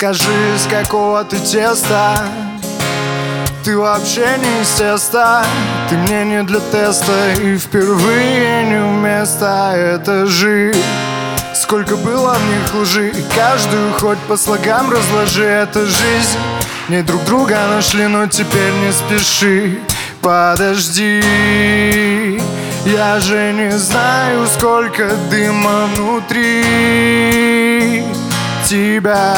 Скажи, с какого ты теста? Ты вообще не из теста. Ты мне не для теста, и впервые не вместо. Это жизнь. Сколько было в них лжи, и каждую хоть по слогам разложи. Это жизнь. Не друг друга нашли, но теперь не спеши. Подожди, я же не знаю, сколько дыма внутри тебя.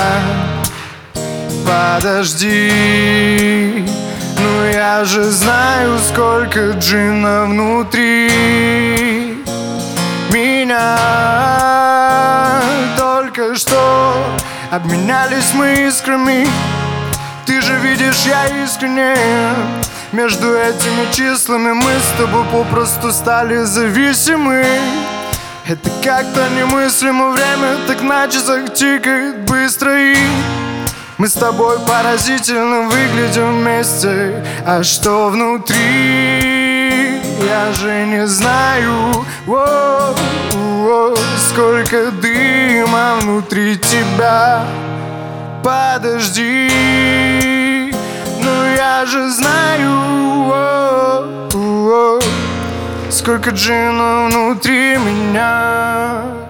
Подожди, ну я же знаю, сколько джина внутри меня. Только что обменялись мы искрами. Ты же видишь, я искренне. Между этими числами мы с тобой попросту стали зависимы. Это как-то немыслимо, время так на часах тикает быстро. И мы с тобой поразительно выглядим вместе. А что внутри, я же не знаю. Сколько дыма внутри тебя. Подожди, ну я же знаю, сколько джина внутри меня.